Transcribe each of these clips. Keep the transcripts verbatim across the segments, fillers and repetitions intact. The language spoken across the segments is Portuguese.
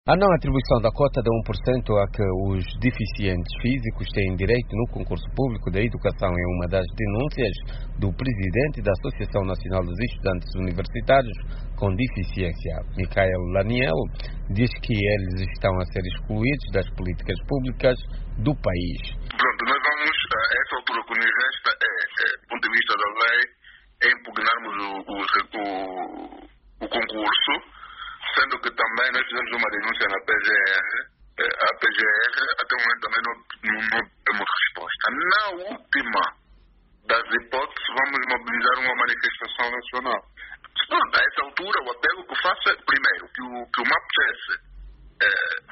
A não atribuição da cota de um por cento a que os deficientes físicos têm direito no concurso público da educação é uma das denúncias do presidente da Associação Nacional dos Estudantes Universitários com Deficiência. Michael Laniel diz que eles estão a ser excluídos das políticas públicas do país. Pronto, nós vamos, a essa altura, o que nos resta é, é, do ponto de vista da lei, é impugnarmos o, o, o, o concurso, sendo que também nós fizemos uma denúncia na P G R, a P G R até o momento também não, não, não temos resposta. Na última das hipóteses, vamos mobilizar uma manifestação nacional. Pronto, a essa altura, o apelo que faço é, primeiro, que o, que o MAPCES é,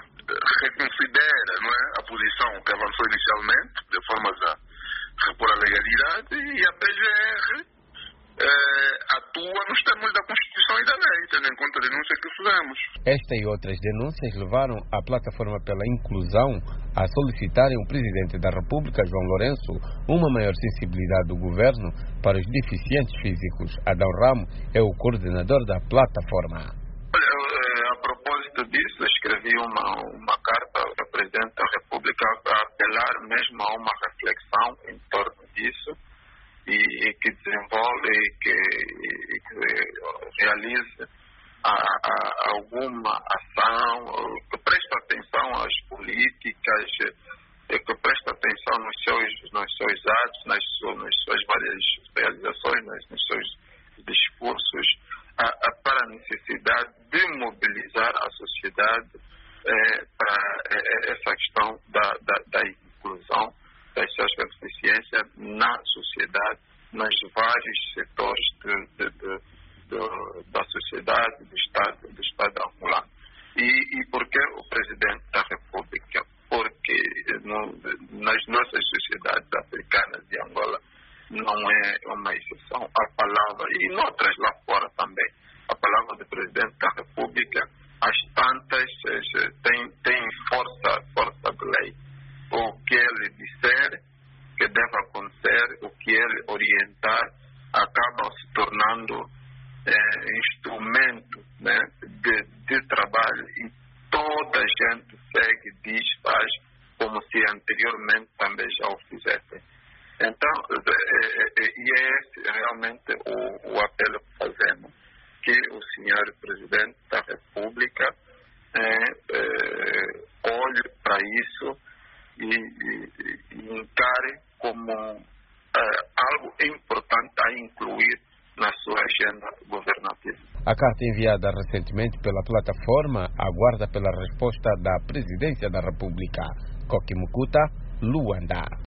reconsidera, não é, a posição que avançou inicialmente, de forma a repor a legalidade, e a P G R É, atua nos termos da Constituição e da lei, tendo em conta a denúncia que fizemos. Esta e outras denúncias levaram a Plataforma pela Inclusão a solicitarem ao Presidente da República, João Lourenço, uma maior sensibilidade do governo para os deficientes físicos. Adão Ramo é o coordenador da plataforma. Olha, a propósito disso, escrevi uma, uma carta ao Presidente da República para apelar mesmo a uma reflexão em torno disso, e que desenvolve e que, e que realize a, a, alguma ação, que preste atenção às políticas, que preste atenção nos seus, nos seus atos, nas, nas suas várias realizações, nos, nos seus discursos, a, a, para a necessidade de mobilizar a sociedade é, para é, essa questão da, da, da inclusão das pessoas com deficiência na sociedade, nos vários setores de, de, de, de, da sociedade, do Estado, do Estado angolano. E, e por que o Presidente da República? Porque no, nas nossas sociedades africanas e Angola não é uma exceção. A palavra, e noutras lá fora também, a palavra do Presidente da República, as tantas, tem, tem força, força de lei. O que ele disser que deve acontecer, o que ele orientar, acaba se tornando é, instrumento, né, de, de trabalho, e toda a gente segue, diz, faz, como se anteriormente também já o fizessem. Então, é, é, e é esse realmente o, o apelo que fazemos, que o senhor Presidente da República é, é, olhe para isso e, e, e encare como uh, algo importante a incluir na sua agenda governativa. A carta enviada recentemente pela plataforma aguarda pela resposta da Presidência da República. Koki Mukuta, Luanda.